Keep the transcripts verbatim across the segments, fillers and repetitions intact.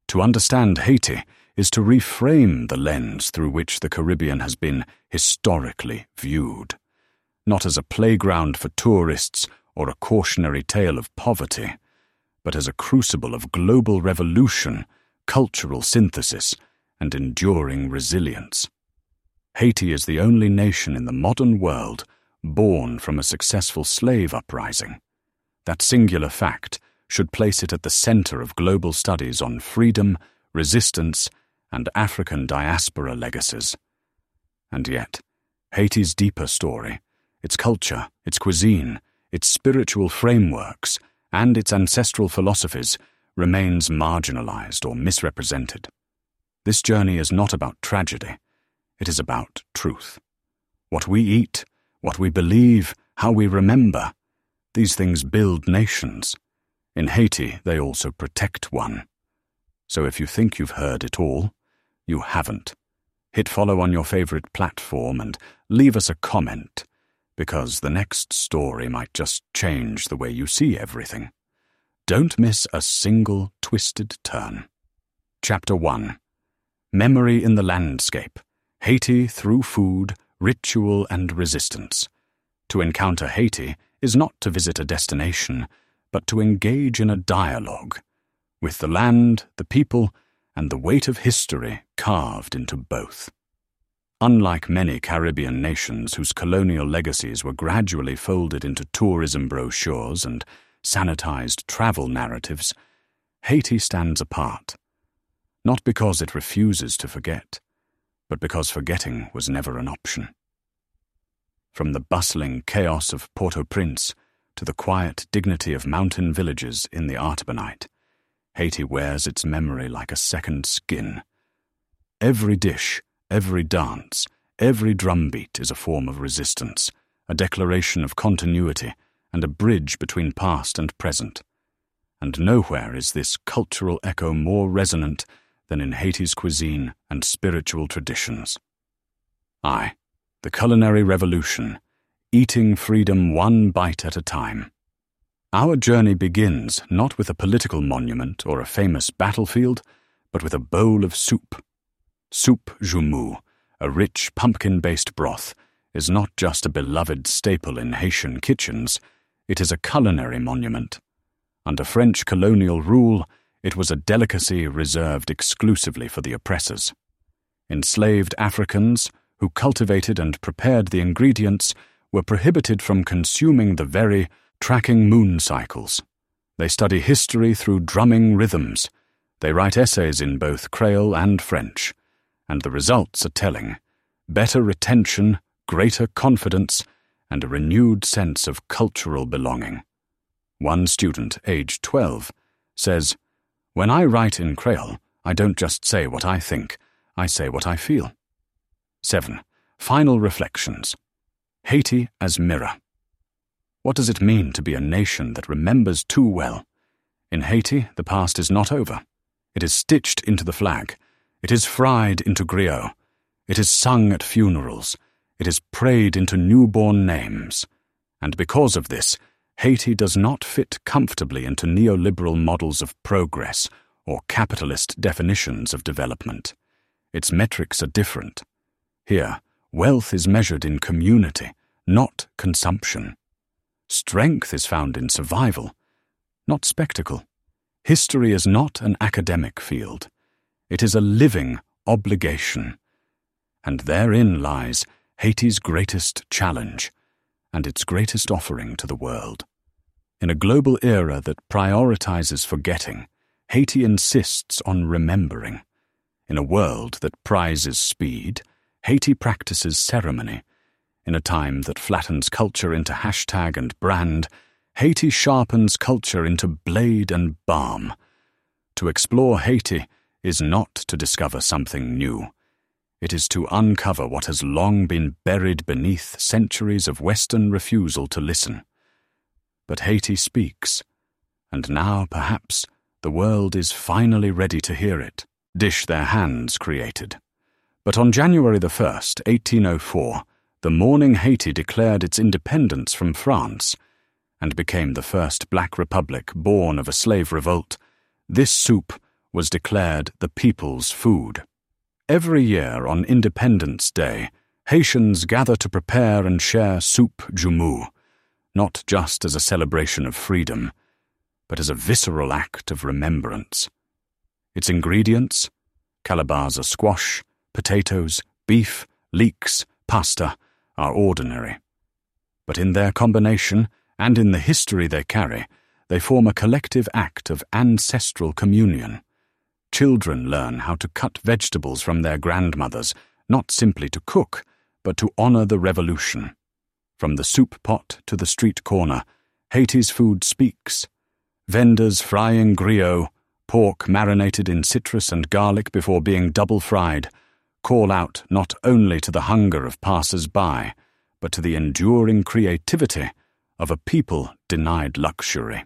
To understand Haiti is to reframe the lens through which the Caribbean has been historically viewed, not as a playground for tourists or a cautionary tale of poverty, but as a crucible of global revolution, cultural synthesis, and enduring resilience. Haiti is the only nation in the modern world born from a successful slave uprising. That singular fact should place it at the center of global studies on freedom, resistance, and African diaspora legacies. And yet, Haiti's deeper story, its culture, its cuisine, its spiritual frameworks, and its ancestral philosophies remains marginalized or misrepresented. This journey is not about tragedy. It is about truth. What we eat, what we believe, how we remember, these things build nations. In Haiti, they also protect one. So if you think you've heard it all, you haven't. Hit follow on your favorite platform and leave us a comment, because the next story might just change the way you see everything. Don't miss a single twisted turn. Chapter one. Memory in the Landscape. Haiti through food, ritual, and resistance. To encounter Haiti is not to visit a destination, but to engage in a dialogue with the land, the people, and the weight of history carved into both. Unlike many Caribbean nations whose colonial legacies were gradually folded into tourism brochures and sanitized travel narratives, Haiti stands apart, not because it refuses to forget, but because forgetting was never an option. From the bustling chaos of Port-au-Prince to the quiet dignity of mountain villages in the Artibonite, Haiti wears its memory like a second skin. Every dish, every dance, every drumbeat is a form of resistance, a declaration of continuity, and a bridge between past and present. And nowhere is this cultural echo more resonant than in Haiti's cuisine and spiritual traditions. Aye, the culinary revolution, eating freedom one bite at a time. Our journey begins not with a political monument or a famous battlefield, but with a bowl of soup. Soup joumou, a rich pumpkin-based broth, is not just a beloved staple in Haitian kitchens, it is a culinary monument. Under French colonial rule, it was a delicacy reserved exclusively for the oppressors. Enslaved Africans, who cultivated and prepared the ingredients, were prohibited from consuming the very tracking moon cycles. They study history through drumming rhythms. They write essays in both Creole and French. And the results are telling. Better retention, greater confidence, and a renewed sense of cultural belonging. One student, aged twelve, says, "When I write in Creole, I don't just say what I think, I say what I feel." seven. Final reflections. Haiti as mirror. What does it mean to be a nation that remembers too well? In Haiti, the past is not over. It is stitched into the flag. It is fried into griot. It is sung at funerals. It is prayed into newborn names. And because of this, Haiti does not fit comfortably into neoliberal models of progress or capitalist definitions of development. Its metrics are different. Here, wealth is measured in community, not consumption. Strength is found in survival, not spectacle. History is not an academic field. It is a living obligation. And therein lies Haiti's greatest challenge and its greatest offering to the world. In a global era that prioritizes forgetting, Haiti insists on remembering. In a world that prizes speed, Haiti practices ceremony. In a time that flattens culture into hashtag and brand, Haiti sharpens culture into blade and balm. To explore Haiti is not to discover something new. It is to uncover what has long been buried beneath centuries of Western refusal to listen. But Haiti speaks, and now, perhaps, the world is finally ready to hear it. Dish their hands created. But on January the first, eighteen oh four, the morning Haiti declared its independence from France and became the first black republic born of a slave revolt, this soup was declared the people's food. Every year on Independence Day, Haitians gather to prepare and share soup jumu, not just as a celebration of freedom, but as a visceral act of remembrance. Its ingredients: calabaza squash, potatoes, beef, leeks, pasta, are ordinary. But in their combination, and in the history they carry, they form a collective act of ancestral communion. Children learn how to cut vegetables from their grandmothers, not simply to cook, but to honor the revolution. From the soup pot to the street corner, Haiti's food speaks. Vendors frying griot, pork marinated in citrus and garlic before being double-fried, call out not only to the hunger of passers-by, but to the enduring creativity of a people denied luxury.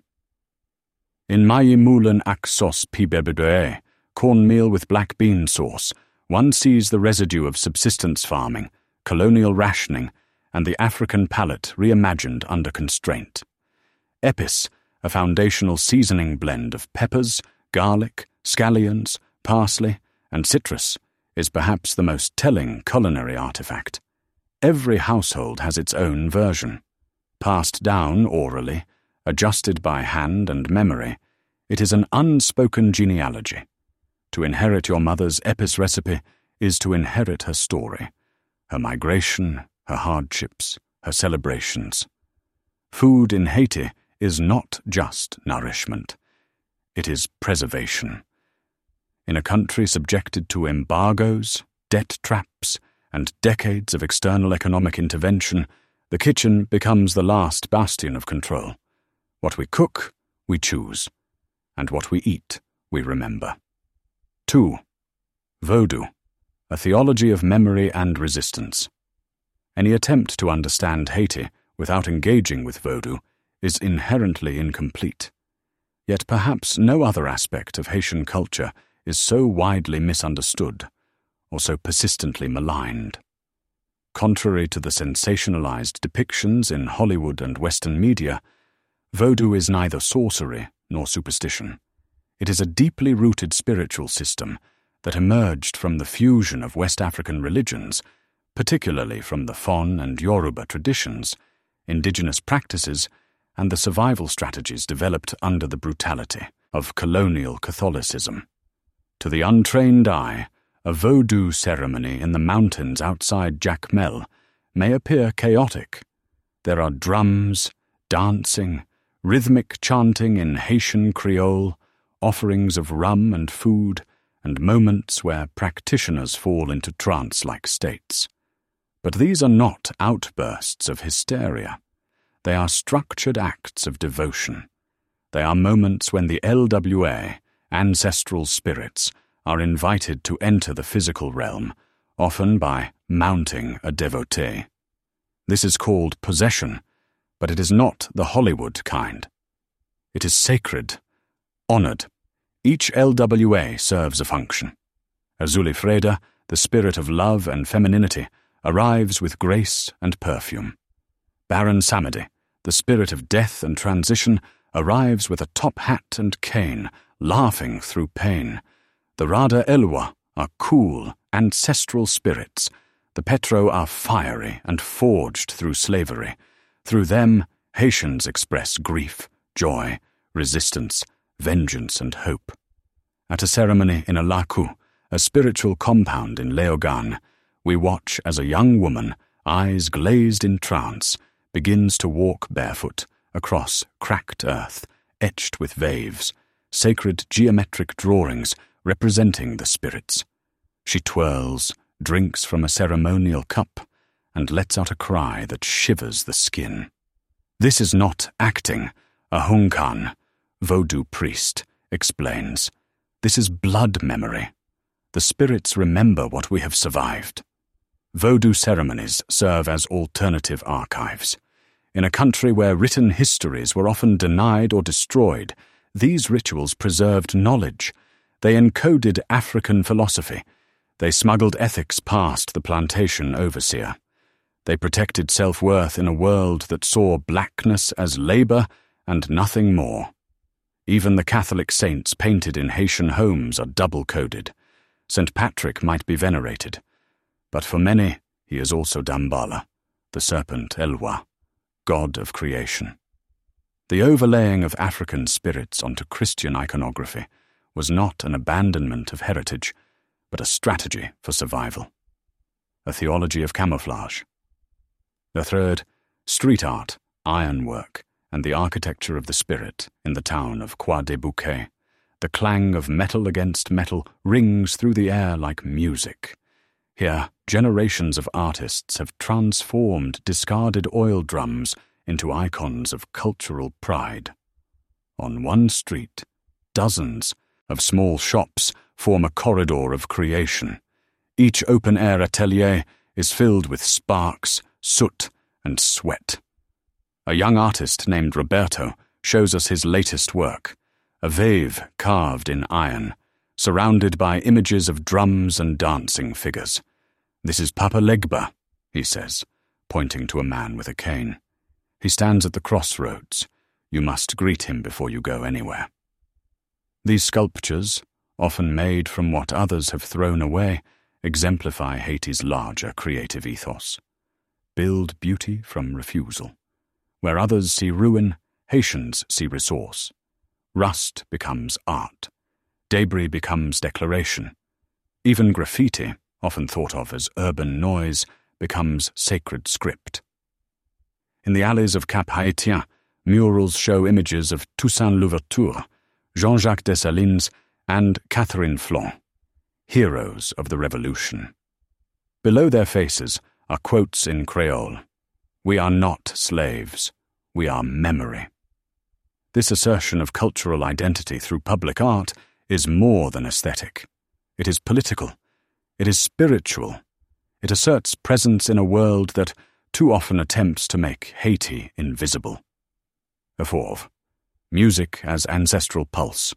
In Maïmoulin ak sos pibebedue, cornmeal with black bean sauce, one sees the residue of subsistence farming, colonial rationing, and the African palate reimagined under constraint. Epis, a foundational seasoning blend of peppers, garlic, scallions, parsley, and citrus, is perhaps the most telling culinary artifact. Every household has its own version. Passed down orally, adjusted by hand and memory, it is an unspoken genealogy. To inherit your mother's Epis recipe is to inherit her story, her migration, her hardships, her celebrations. Food in Haiti is not just nourishment. It is preservation. In a country subjected to embargoes, debt traps, and decades of external economic intervention, the kitchen becomes the last bastion of control. What we cook, we choose, and what we eat, we remember. Two. Vodou, a theology of memory and resistance. Any attempt to understand Haiti without engaging with Vodou is inherently incomplete. Yet perhaps no other aspect of Haitian culture is so widely misunderstood or so persistently maligned. Contrary to the sensationalized depictions in Hollywood and Western media, Vodou is neither sorcery nor superstition. It is a deeply rooted spiritual system that emerged from the fusion of West African religions, particularly from the Fon and Yoruba traditions, indigenous practices, and the survival strategies developed under the brutality of colonial Catholicism. To the untrained eye, a Vodou ceremony in the mountains outside Jacmel may appear chaotic. There are drums, dancing, rhythmic chanting in Haitian Creole, offerings of rum and food, and moments where practitioners fall into trance-like states. But these are not outbursts of hysteria. They are structured acts of devotion. They are moments when the L W A, ancestral spirits, are invited to enter the physical realm, often by mounting a devotee. This is called possession, but it is not the Hollywood kind. It is sacred, honored. Each L W A serves a function. Azulifreda, the spirit of love and femininity, arrives with grace and perfume. Baron Samedi, the spirit of death and transition, arrives with a top hat and cane, laughing through pain. The Rada Elwa are cool, ancestral spirits. The Petro are fiery and forged through slavery. Through them, Haitians express grief, joy, resistance, vengeance, and hope. At a ceremony in Alaku, a spiritual compound in Leogane, we watch as a young woman, eyes glazed in trance, begins to walk barefoot across cracked earth, etched with waves, sacred geometric drawings representing the spirits. She twirls, drinks from a ceremonial cup, and lets out a cry that shivers the skin. This is not acting, a Hunkan, Vodou priest, explains. This is blood memory. The spirits remember what we have survived. Vodou ceremonies serve as alternative archives. In a country where written histories were often denied or destroyed, these rituals preserved knowledge. They encoded African philosophy. They smuggled ethics past the plantation overseer. They protected self-worth in a world that saw blackness as labor and nothing more. Even the Catholic saints painted in Haitian homes are double-coded. Saint Patrick might be venerated, but for many he is also Damballa, the serpent Elwa, god of creation. The overlaying of African spirits onto Christian iconography was not an abandonment of heritage, but a strategy for survival. A theology of camouflage. The third, street art, ironwork, and the architecture of the spirit in the town of Croix-des-Bouquets. The clang of metal against metal rings through the air like music. Here, generations of artists have transformed discarded oil drums into icons of cultural pride. On one street, dozens of small shops form a corridor of creation. Each open-air atelier is filled with sparks, soot, and sweat. A young artist named Roberto shows us his latest work, a vase carved in iron, surrounded by images of drums and dancing figures. "This is Papa Legba," he says, pointing to a man with a cane. "He stands at the crossroads. You must greet him before you go anywhere." These sculptures, often made from what others have thrown away, exemplify Haiti's larger creative ethos. Build beauty from refusal. Where others see ruin, Haitians see resource. Rust becomes art. Debris becomes declaration. Even graffiti, often thought of as urban noise, becomes sacred script. In the alleys of Cap Haïtien, murals show images of Toussaint Louverture, Jean-Jacques Dessalines, and Catherine Flon, heroes of the Revolution. Below their faces are quotes in Creole. "We are not slaves. We are memory." This assertion of cultural identity through public art is more than aesthetic. It is political. It is spiritual. It asserts presence in a world that too often attempts to make Haiti invisible. A fourth, music as ancestral pulse.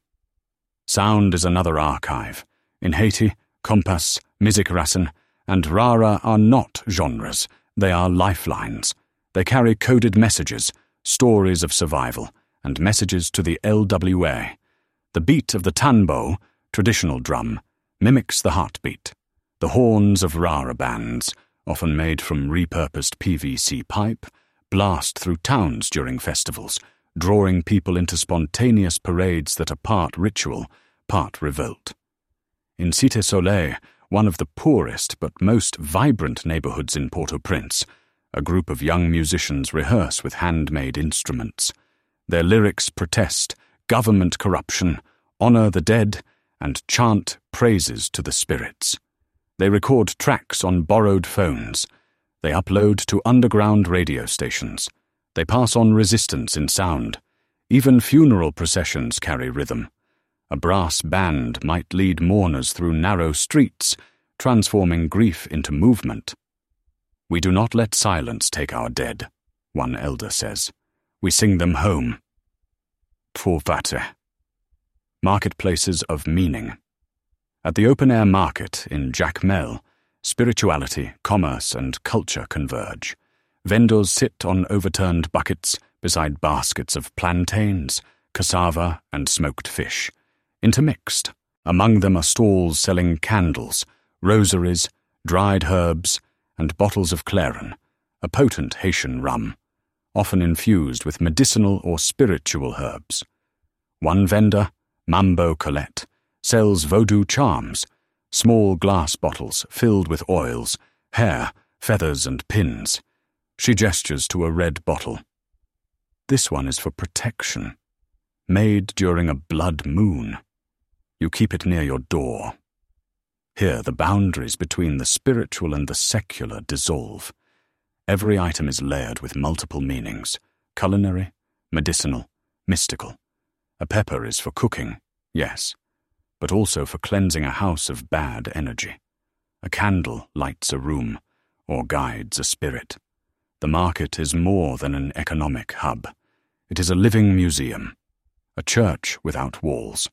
Sound is another archive. In Haiti, kompas, musikrassen, and rara are not genres. They are lifelines. They carry coded messages, stories of survival, and messages to the L W A. The beat of the tanbo, traditional drum, mimics the heartbeat. The horns of rara bands, often made from repurposed P V C pipe, blast through towns during festivals, drawing people into spontaneous parades that are part ritual, part revolt. In Cité Soleil, one of the poorest but most vibrant neighborhoods in Port-au-Prince, a group of young musicians rehearse with handmade instruments. Their lyrics protest government corruption, honor the dead, and chant praises to the spirits. They record tracks on borrowed phones. They upload to underground radio stations. They pass on resistance in sound. Even funeral processions carry rhythm. A brass band might lead mourners through narrow streets, transforming grief into movement. "We do not let silence take our dead," one elder says. "We sing them home." Pour vate. Marketplaces of meaning. At the open-air market in Jacmel, spirituality, commerce, and culture converge. Vendors sit on overturned buckets beside baskets of plantains, cassava, and smoked fish. Intermixed, among them are stalls selling candles, rosaries, dried herbs, and bottles of clairon, a potent Haitian rum, often infused with medicinal or spiritual herbs. One vendor, Mambo Colette, sells voodoo charms, small glass bottles filled with oils, hair, feathers, and pins. She gestures to a red bottle. "This one is for protection, made during a blood moon. You keep it near your door." Here the boundaries between the spiritual and the secular dissolve. Every item is layered with multiple meanings, culinary, medicinal, mystical. A pepper is for cooking, yes, but also for cleansing a house of bad energy. A candle lights a room, or guides a spirit. The market is more than an economic hub. It is a living museum, a church without walls.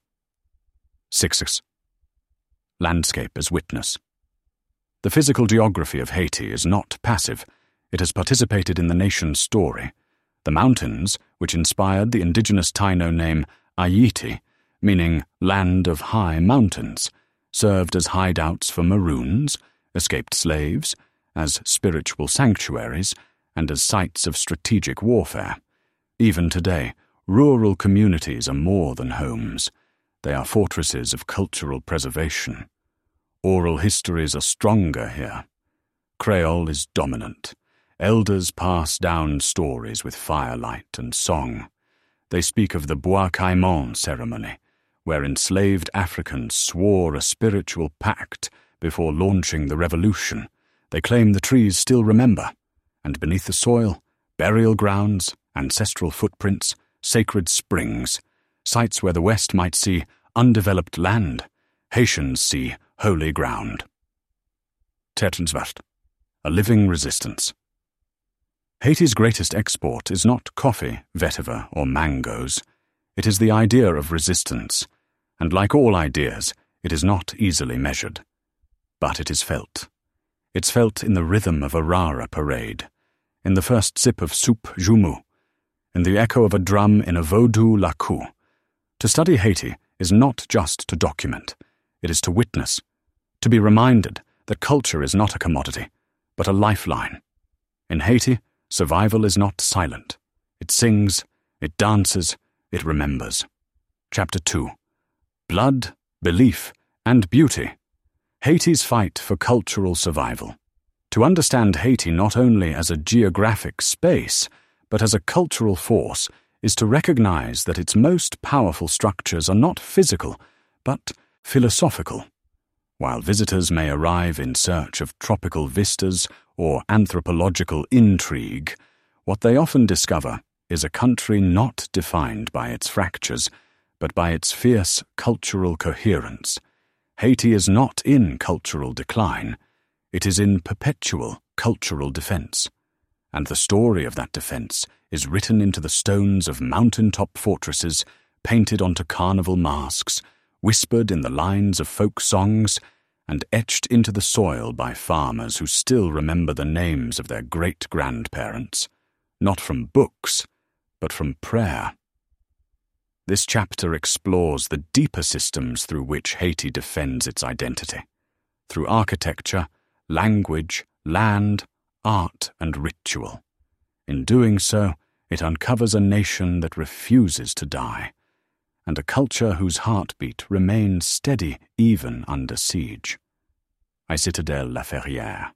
Six. Landscape as witness. The physical geography of Haiti is not passive. It has participated in the nation's story. The mountains, which inspired the indigenous Taino name Ayiti, meaning land of high mountains, served as hideouts for maroons, escaped slaves, as spiritual sanctuaries, and as sites of strategic warfare. Even today, rural communities are more than homes. They are fortresses of cultural preservation. Oral histories are stronger here. Creole is dominant. Elders pass down stories with firelight and song. They speak of the Bois Caïman ceremony, where enslaved Africans swore a spiritual pact before launching the revolution. They claim the trees still remember, and beneath the soil, burial grounds, ancestral footprints, sacred springs, sites where the West might see undeveloped land, Haitians see holy ground. Tetrenswaard, a living resistance. Haiti's greatest export is not coffee, vetiver, or mangoes. It is the idea of resistance, and like all ideas, it is not easily measured. But it is felt. It's felt in the rhythm of a rara parade, in the first sip of soup joumou, in the echo of a drum in a vaudou lacou. To study Haiti is not just to document, it is to witness, to be reminded that culture is not a commodity, but a lifeline. In Haiti, survival is not silent. It sings, it dances, it remembers. Chapter two. Blood, Belief, and Beauty. Haiti's fight for cultural survival. To understand Haiti not only as a geographic space, but as a cultural force, is to recognize that its most powerful structures are not physical, but philosophical. While visitors may arrive in search of tropical vistas or anthropological intrigue, what they often discover is a country not defined by its fractures, but by its fierce cultural coherence. Haiti is not in cultural decline. It is in perpetual cultural defense. And the story of that defense is written into the stones of mountaintop fortresses, painted onto carnival masks, whispered in the lines of folk songs, and etched into the soil by farmers who still remember the names of their great-grandparents, not from books, but from prayer. This chapter explores the deeper systems through which Haiti defends its identity, through architecture, language, land, art, and ritual. In doing so, it uncovers a nation that refuses to die, and a culture whose heartbeat remains steady even under siege. I Citadelle La Ferrière,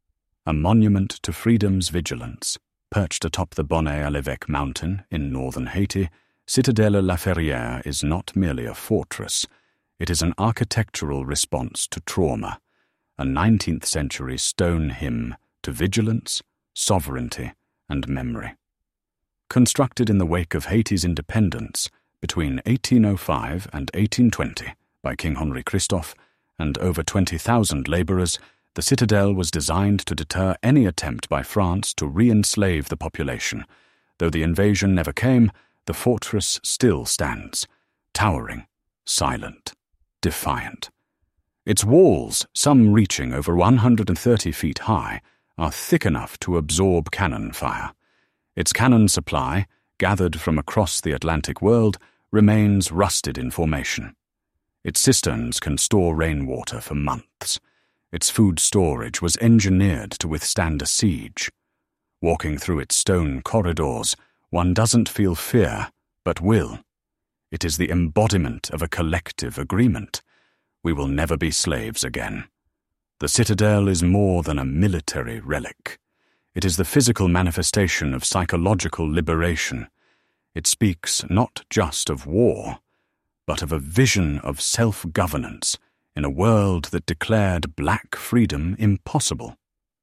a monument to freedom's vigilance, perched atop the Bonnet-à-l'Évêque mountain in northern Haiti. Citadelle La Ferrière is not merely a fortress, it is an architectural response to trauma, a nineteenth century stone hymn to vigilance, sovereignty, and memory. Constructed in the wake of Haiti's independence between eighteen oh five and eighteen twenty by King Henri Christophe and over twenty thousand labourers, the citadel was designed to deter any attempt by France to re-enslave the population. Though the invasion never came, the fortress still stands, towering, silent, defiant. Its walls, some reaching over one hundred thirty feet high, are thick enough to absorb cannon fire. Its cannon supply, gathered from across the Atlantic world, remains rusted in formation. Its cisterns can store rainwater for months. Its food storage was engineered to withstand a siege. Walking through its stone corridors, one doesn't feel fear, but will. It is the embodiment of a collective agreement. We will never be slaves again. The citadel is more than a military relic. It is the physical manifestation of psychological liberation. It speaks not just of war, but of a vision of self-governance in a world that declared black freedom impossible.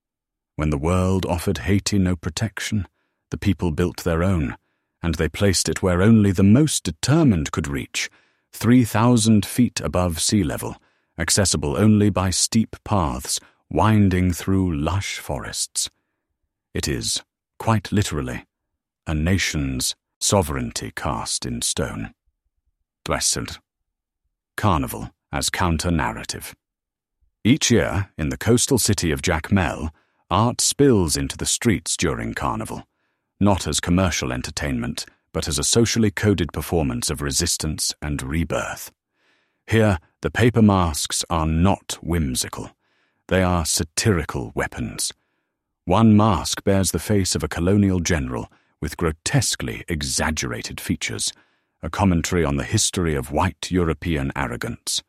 When the world offered Haiti no protection, the people built their own, and they placed it where only the most determined could reach, three thousand feet above sea level, accessible only by steep paths winding through lush forests. It is, quite literally, a nation's sovereignty cast in stone. Dwessel. Carnival as counter-narrative. Each year, in the coastal city of Jacmel, art spills into the streets during Carnival, not as commercial entertainment, but as a socially coded performance of resistance and rebirth. Here, the paper masks are not whimsical. They are satirical weapons. One mask bears the face of a colonial general with grotesquely exaggerated features, a commentary on the history of white European arrogance.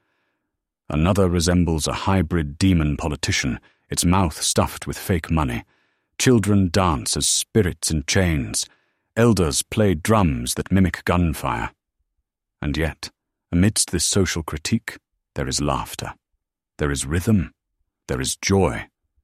Another resembles a hybrid demon politician, its mouth stuffed with fake money. Children dance as spirits in chains. Elders play drums that mimic gunfire. And yet, amidst this social critique, there is laughter. There is rhythm. There is joy.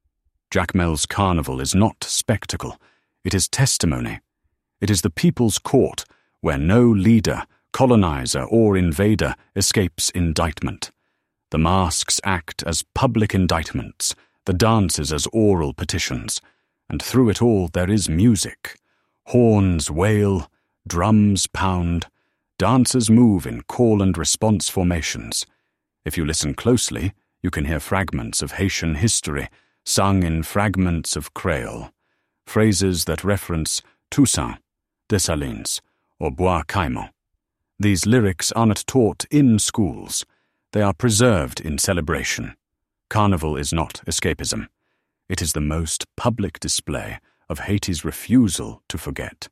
Jacmel's carnival is not spectacle. It is testimony. It is the people's court, where no leader, colonizer, or invader escapes indictment. The masks act as public indictments, the dances as oral petitions, and through it all there is music. Horns wail, drums pound, dancers move in call and response formations. If you listen closely, you can hear fragments of Haitian history sung in fragments of Creole, phrases that reference Toussaint, Dessalines, or Bois Caïman. These lyrics are not taught in schools. They are preserved in celebration. Carnival is not escapism. It is the most public display of Haiti's refusal to forget.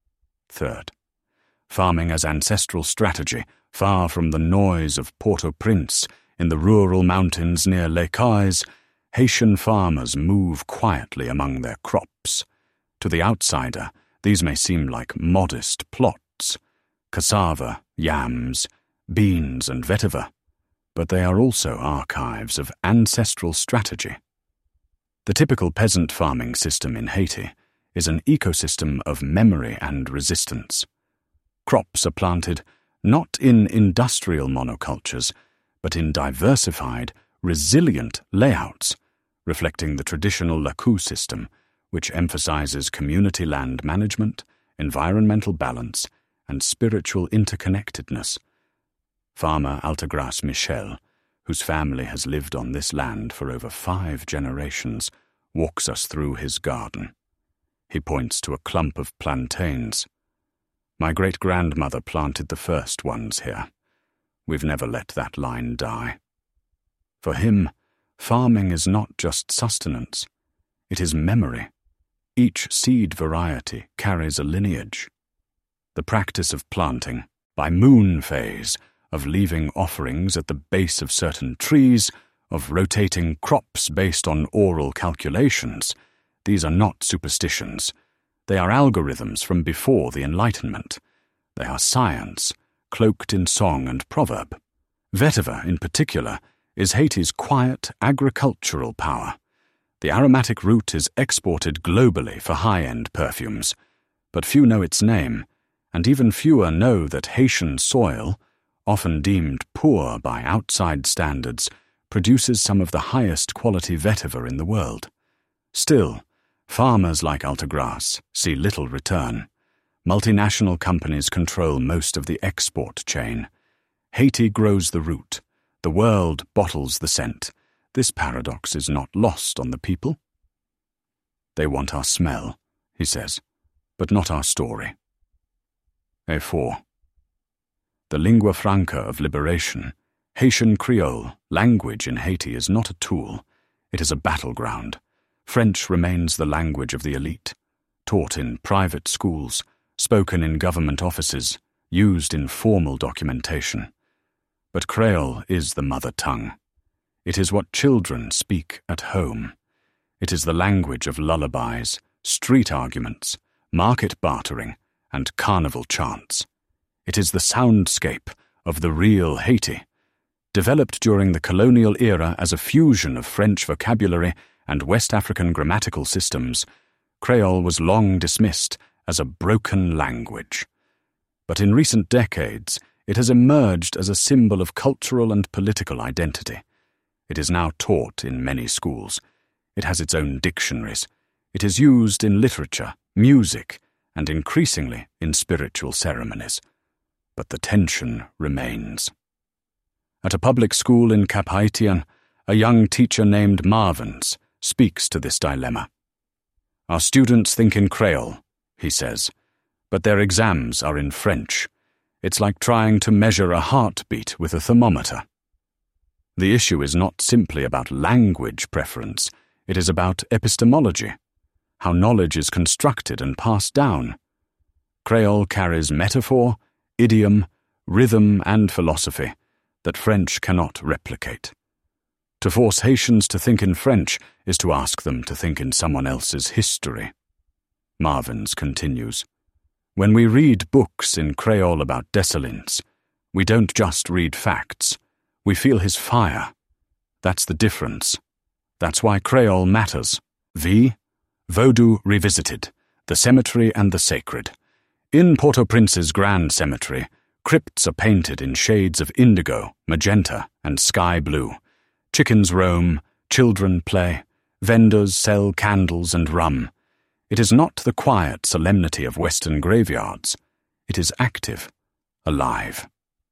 Third, farming as ancestral strategy, far from the noise of Port-au-Prince, in the rural mountains near Les Cayes, Haitian farmers move quietly among their crops. To the outsider, these may seem like modest plots, cassava, yams, beans, and vetiver, but they are also archives of ancestral strategy. The typical peasant farming system in Haiti is an ecosystem of memory and resistance. Crops are planted not in industrial monocultures, but in diversified, resilient layouts, reflecting the traditional Lakou system, which emphasizes community land management, environmental balance, and spiritual interconnectedness. Farmer Altagrace Michel, whose family has lived on this land for over five generations, walks us through his garden. He points to a clump of plantains. My great-grandmother planted the first ones here. We've never let that line die. For him, farming is not just sustenance. It is memory. Each seed variety carries a lineage. The practice of planting, by moon phase, of leaving offerings at the base of certain trees, of rotating crops based on oral calculations, these are not superstitions. They are algorithms from before the Enlightenment. They are science, cloaked in song and proverb. Vetiver, in particular, is Haiti's quiet agricultural power. The aromatic root is exported globally for high-end perfumes, but few know its name, and even fewer know that Haitian soil, often deemed poor by outside standards, produces some of the highest quality vetiver in the world. Still, farmers like Altagrace see little return. Multinational companies control most of the export chain. Haiti grows the root. The world bottles the scent. This paradox is not lost on the people. They want our smell, he says, but not our story. A four. The lingua franca of liberation, Haitian Creole, language in Haiti is not a tool. It is a battleground. French remains the language of the elite, taught in private schools, spoken in government offices, used in formal documentation. But Creole is the mother tongue. It is what children speak at home. It is the language of lullabies, street arguments, market bartering, and carnival chants. It is the soundscape of the real Haiti. Developed during the colonial era as a fusion of French vocabulary and West African grammatical systems, Creole was long dismissed as a broken language. But in recent decades, it has emerged as a symbol of cultural and political identity. It is now taught in many schools. It has its own dictionaries. It is used in literature, music, and increasingly in spiritual ceremonies. But the tension remains. At a public school in Cap Haitien, a young teacher named Marvins speaks to this dilemma. Our students think in Creole, he says, but their exams are in French. It's like trying to measure a heartbeat with a thermometer. The issue is not simply about language preference, it is about epistemology, how knowledge is constructed and passed down. Creole carries metaphor, idiom, rhythm, and philosophy that French cannot replicate. To force Haitians to think in French is to ask them to think in someone else's history. Marvins continues, "When we read books in Creole about Dessalines, we don't just read facts. We feel his fire. That's the difference. That's why Creole matters. V. Vodou Revisited, The Cemetery and the Sacred. In Port-au-Prince's Grand Cemetery, crypts are painted in shades of indigo, magenta, and sky blue. Chickens roam, children play, vendors sell candles and rum. It is not the quiet solemnity of Western graveyards. It is active, alive.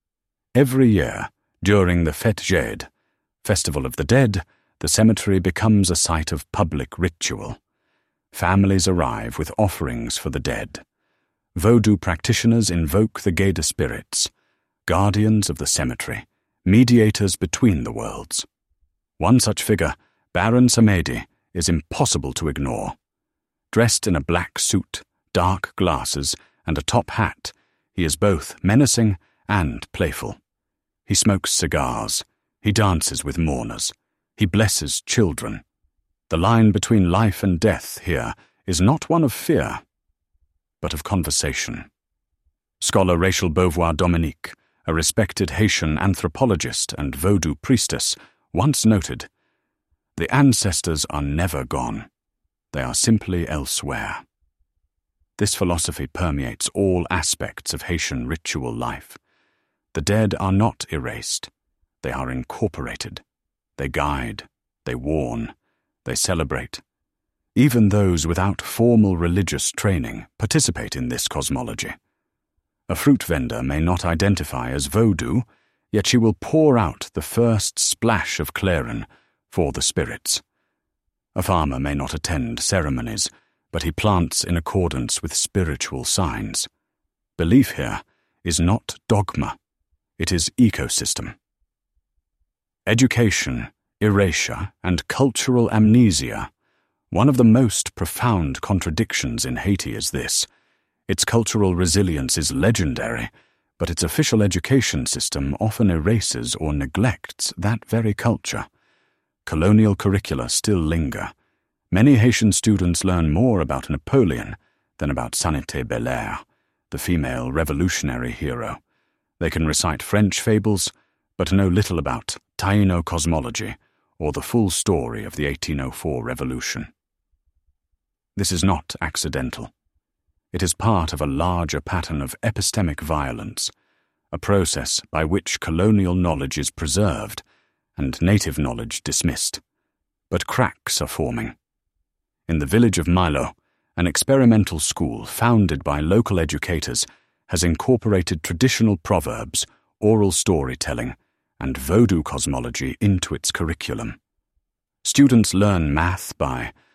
Every year, during the Fête Jade, Festival of the Dead, the cemetery becomes a site of public ritual. Families arrive with offerings for the dead. Vodou practitioners invoke the Geda spirits, guardians of the cemetery, mediators between the worlds. One such figure, Baron Samedi, is impossible to ignore. Dressed in a black suit, dark glasses, and a top hat, he is both menacing and playful. He smokes cigars. He dances with mourners. He blesses children. The line between life and death here is not one of fear, but of conversation. Scholar Rachel Beauvoir-Dominique, a respected Haitian anthropologist and Vodou priestess, once noted, "The ancestors are never gone. They are simply elsewhere." This philosophy permeates all aspects of Haitian ritual life. The dead are not erased. They are incorporated. They guide. They warn. They celebrate. Even those without formal religious training participate in this cosmology. A fruit vendor may not identify as Vodou, yet she will pour out the first splash of clairin for the spirits. A farmer may not attend ceremonies, but he plants in accordance with spiritual signs. Belief here is not dogma. It is ecosystem. Education, erasure, and cultural amnesia. One of the most profound contradictions in Haiti is this. Its cultural resilience is legendary, but its official education system often erases or neglects that very culture. Colonial curricula still linger. Many Haitian students learn more about Napoleon than about Sanité Belair, the female revolutionary hero. They can recite French fables, but know little about Taino cosmology or the full story of the eighteen oh four revolution. This is not accidental. It is part of a larger pattern of epistemic violence, a process by which colonial knowledge is preserved and native knowledge dismissed. But cracks are forming. In the village of Milo, an experimental school founded by local educators has incorporated traditional proverbs, oral storytelling, and Vodou cosmology into its curriculum. Students learn math by